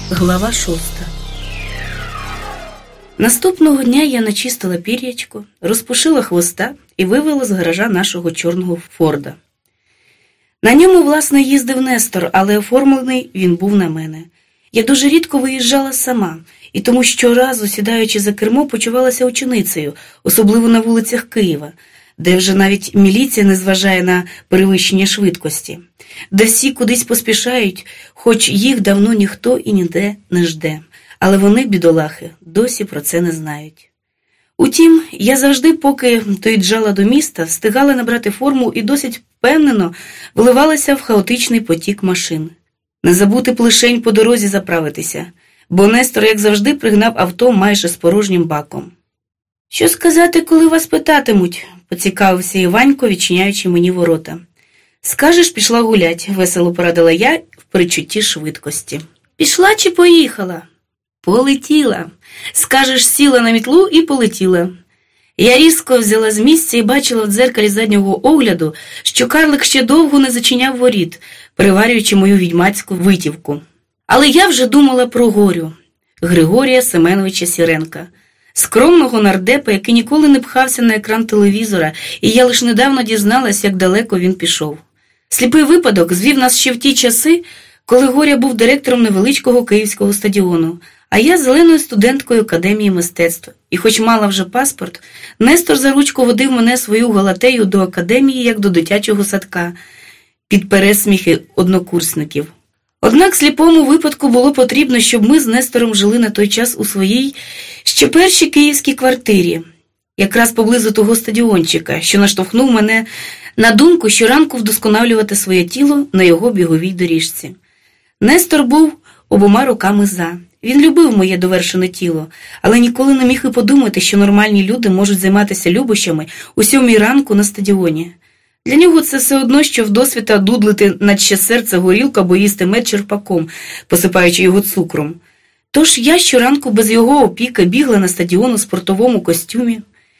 Глава 6. Наступного дня я начистила пір'ячко, розпушила хвоста і вивела з гаража нашого чорного Форда. На ньому, власне, їздив Нестор, але оформлений він був на мене. Я дуже рідко виїжджала сама, і тому щоразу, сідаючи за кермо, почувалася ученицею, особливо на вулицях Києва, де вже навіть міліція не зважає на перевищення швидкості, де всі кудись поспішають, хоч їх давно ніхто і ніде не жде. Але вони, бідолахи, досі про це не знають. Утім, я завжди, поки доїжджала до міста, встигала набрати форму і досить впевнено вливалася в хаотичний потік машин. Не забути лишень по дорозі заправитися, бо Нестор, як завжди, пригнав авто майже з порожнім баком. «Що сказати, коли вас питатимуть?» – поцікавився Іванько, відчиняючи мені ворота. «Скажеш, пішла гулять», – весело порадила я в передчутті швидкості. «Пішла чи поїхала?» «Полетіла. Скажеш, сіла на мітлу і полетіла». Я різко взяла з місця і бачила в дзеркалі заднього огляду, що карлик ще довго не зачиняв воріт, переварюючи мою відьмацьку витівку. Але я вже думала про Горю, Григорія Семеновича Сіренка, скромного нардепа, який ніколи не пхався на екран телевізора, і я лише недавно дізналась, як далеко він пішов. Сліпий випадок звів нас ще в ті часи, коли Горя був директором невеличкого київського стадіону, а я зеленою студенткою Академії мистецтв. І хоч мала вже паспорт, Нестор за ручку водив мене свою галатею до академії, як до дитячого садка, під пересміхи однокурсників. Однак сліпому випадку було потрібно, щоб ми з Нестором жили на той час у своїй ще першій київській квартирі, якраз поблизу того стадіончика, що наштовхнув мене на думку щоранку вдосконалювати своє тіло на його біговій доріжці. Нестор був обома руками за. Він любив моє довершене тіло, але ніколи не міг і подумати, що нормальні люди можуть займатися любощами о 7 ранку на стадіоні. Для нього це все одно, що вдосвіта дудлити наче серце горілка або їсти мед черпаком, посипаючи його цукром. Тож я щоранку без його опіки бігла на стадіон у спортовому костюмі,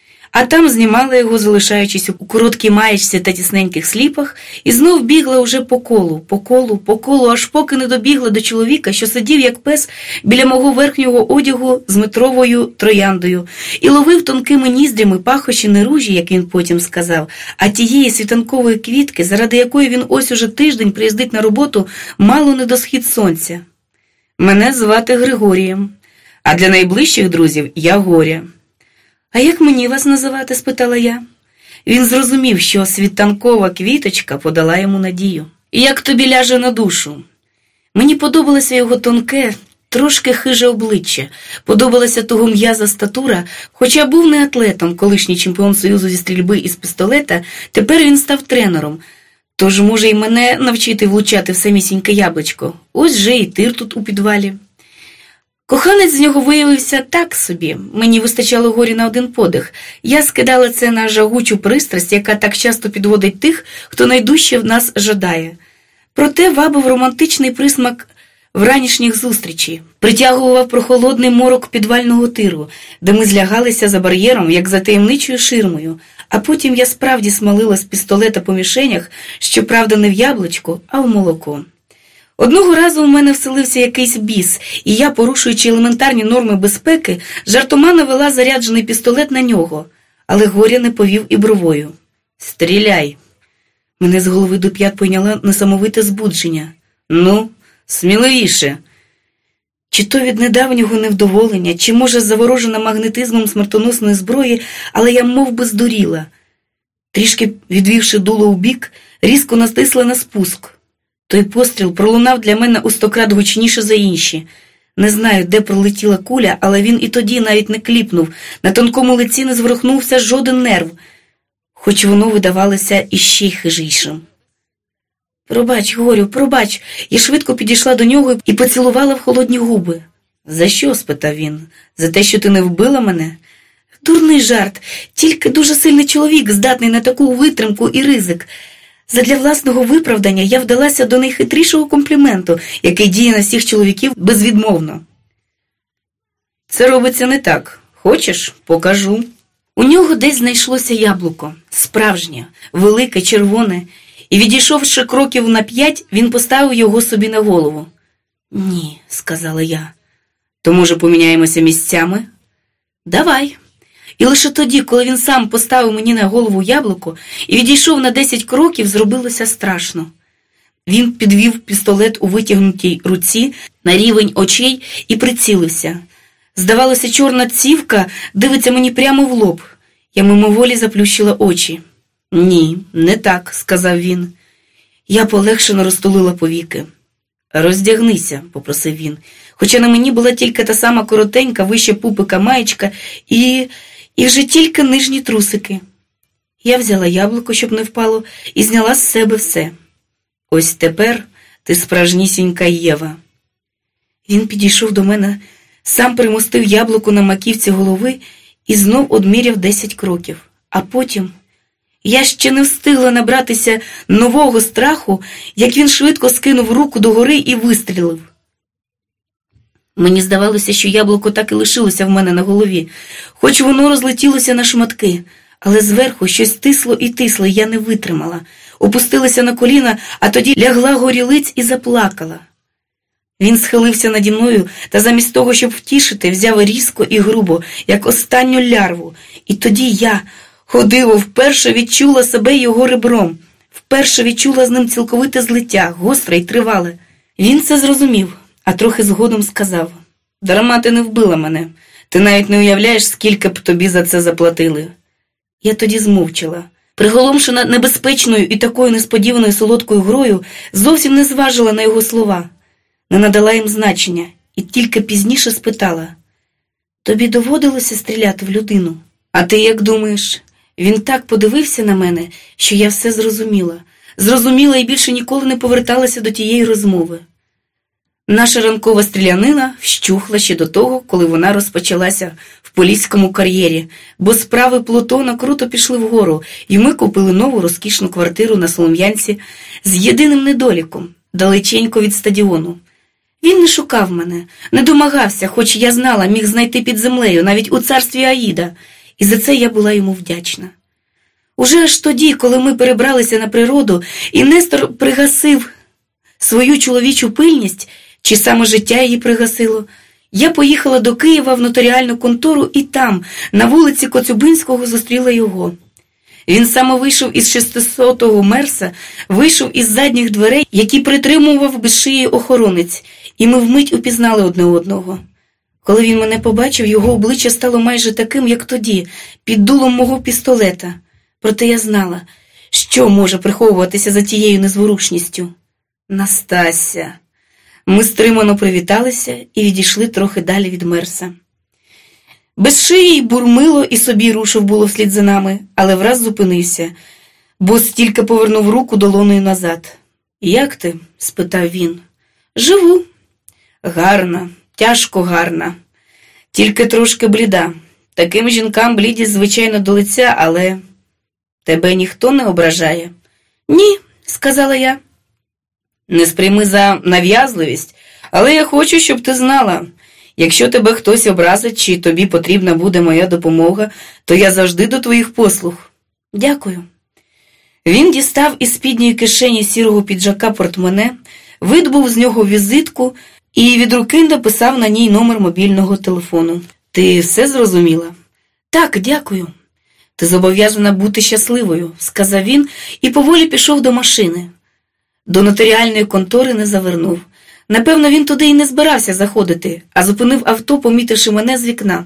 а там знімала його, залишаючись у короткій маєчці та тісненьких сліпах, і знов бігла уже по колу, аж поки не добігла до чоловіка, що сидів, як пес, біля мого верхнього одягу з метровою трояндою, і ловив тонкими ніздрями пахощі не ружі, як він потім сказав, а тієї світанкової квітки, заради якої він ось уже тиждень приїздить на роботу мало не до схід сонця. Мене звати Григорієм, а для найближчих друзів я Горя. «А як мені вас називати?» – спитала я. Він зрозумів, що світанкова квіточка подала йому надію. «Як тобі ляже на душу?» Мені подобалося його тонке, трошки хиже обличчя, подобалася того м'яза статура, хоча був не атлетом, колишній чемпіон Союзу зі стрільби із пістолета, тепер він став тренером. Тож може й мене навчити влучати в самісіньке яблучко. Ось же і тир тут у підвалі. Коханець з нього виявився так собі. Мені вистачало Горі на один подих. Я скидала це на жагучу пристрасть, яка так часто підводить тих, хто найдужче в нас жадає. Проте вабив романтичний присмак вранішніх зустрічей, притягував прохолодний морок підвального тиру, де ми злягалися за бар'єром, як за таємничою ширмою, а потім я справді смалила з пістолета по мішенях, щоправда не в яблучко, а в молоко. Одного разу у мене вселився якийсь біс, і я, порушуючи елементарні норми безпеки, жартома навела заряджений пістолет на нього, але Горя не повів і бровою. «Стріляй!» Мене з голови до п'ят пойняло несамовите збудження. «Ну, сміливіше!» Чи то від недавнього невдоволення, чи, може, заворожена магнетизмом смертоносної зброї, але я мов би здуріла. Трішки відвівши дуло у бік, різко настисла на спуск. Той постріл пролунав для мене у 100 крат гучніше за інші. Не знаю, де пролетіла куля, але він і тоді навіть не кліпнув, на тонкому лиці не зворухнувся жоден нерв, хоч воно видавалося іще й хижішим. «Пробач, Горю, пробач!» Я швидко підійшла до нього і поцілувала в холодні губи. «За що?» – спитав він. «За те, що ти не вбила мене?» «Дурний жарт, тільки дуже сильний чоловік, здатний на таку витримку і ризик. Задля власного виправдання я вдалася до найхитрішого компліменту, який діє на всіх чоловіків безвідмовно. Це робиться не так. Хочеш? Покажу». У нього десь знайшлося яблуко, справжнє, велике, червоне, і, відійшовши кроків на 5, він поставив його собі на голову. Ні, сказала я. То, може, поміняємося місцями? Давай. І лише тоді, коли він сам поставив мені на голову яблуко і відійшов на 10 кроків, зробилося страшно. Він підвів пістолет у витягнутій руці на рівень очей і прицілився. Здавалося, чорна цівка дивиться мені прямо в лоб. Я мимоволі заплющила очі. Ні, не так, сказав він. Я полегшено розтулила повіки. Роздягнися, попросив він, хоча на мені була тільки та сама коротенька, вище пупика маєчка і вже тільки нижні трусики. Я взяла яблуко, щоб не впало, і зняла з себе все. Ось тепер ти справжнісінька Єва. Він підійшов до мене, сам примостив яблуко на маківці голови і знов одміряв 10 кроків. А потім я ще не встигла набратися нового страху, як він швидко скинув руку догори і вистрілив. Мені здавалося, що яблуко так і лишилося в мене на голові, хоч воно розлетілося на шматки, але зверху щось тисло і тисло, і я не витримала. Опустилася на коліна, а тоді лягла горілиць і заплакала. Він схилився наді мною та замість того, щоб втішити, взяв різко і грубо, як останню лярву. І тоді я, ходиво, вперше відчула себе його ребром, вперше відчула з ним цілковите злиття, гостре й тривале. Він це зрозумів, а трохи згодом сказав: «Дарма ти не вбила мене, ти навіть не уявляєш, скільки б тобі за це заплатили». Я тоді змовчала. Приголомшена небезпечною і такою несподіваною солодкою грою, зовсім не зважила на його слова, не надала їм значення і тільки пізніше спитала: «Тобі доводилося стріляти в людину? А ти як думаєш?» Він так подивився на мене, що я все зрозуміла. Зрозуміла і більше ніколи не поверталася до тієї розмови. Наша ранкова стрілянина вщухла ще до того, коли вона розпочалася в поліському кар'єрі, бо справи Плутона круто пішли вгору, і ми купили нову розкішну квартиру на Солом'янці з єдиним недоліком – далеченько від стадіону. Він не шукав мене, не домагався, хоч я знала, міг знайти під землею, навіть у царстві Аїда, і за це я була йому вдячна. Уже аж тоді, коли ми перебралися на природу, і Нестор пригасив свою чоловічу пильність, чи саме життя її пригасило, я поїхала до Києва в нотаріальну контору і там, на вулиці Коцюбинського, зустріла його. Він саме вийшов із 600-го мерса, вийшов із задніх дверей, які притримував без шиї охоронець, і ми вмить упізнали одне одного. Коли він мене побачив, його обличчя стало майже таким, як тоді, під дулом мого пістолета. Проте я знала, що може приховуватися за тією незворушністю. Настася. Ми стримано привіталися і відійшли трохи далі від мерса. Безшиїй бурмило і собі рушив було вслід за нами, але враз зупинився, бо стільки повернув руку долоною назад. «Як ти?» – спитав він. «Живу». «Гарна, тяжко гарна, тільки трошки бліда. Таким жінкам блідість, звичайно, до лиця, але тебе ніхто не ображає?» «Ні», – сказала я. «Не сприйми за нав'язливість, але я хочу, щоб ти знала. Якщо тебе хтось образить, чи тобі потрібна буде моя допомога, то я завжди до твоїх послуг». «Дякую». Він дістав із спідньої кишені сірого піджака портмоне, видобув з нього візитку і від руки написав на ній номер мобільного телефону. «Ти все зрозуміла?» «Так, дякую». «Ти зобов'язана бути щасливою», – сказав він і поволі пішов до машини. До нотаріальної контори не завернув. Напевно, він туди і не збирався заходити, а зупинив авто, помітивши мене з вікна.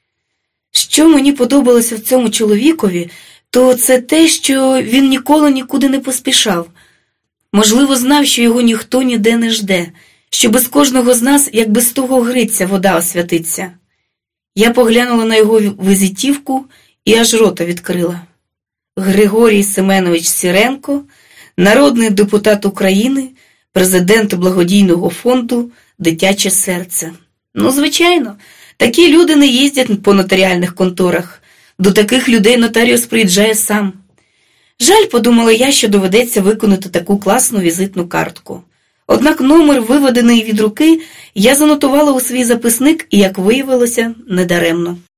Що мені подобалося в цьому чоловікові, то це те, що він ніколи нікуди не поспішав. Можливо, знав, що його ніхто ніде не жде, що без кожного з нас, як без того гриця, вода освятиться. Я поглянула на його візитівку і аж рота відкрила. Григорій Семенович Сіренко, народний депутат України, президент благодійного фонду «Дитяче серце». Ну, звичайно, такі люди не їздять по нотаріальних конторах. До таких людей нотаріус приїжджає сам. Жаль, подумала я, що доведеться виконати таку класну візитну картку. Однак номер, виведений від руки, я занотувала у свій записник і, як виявилося, недаремно.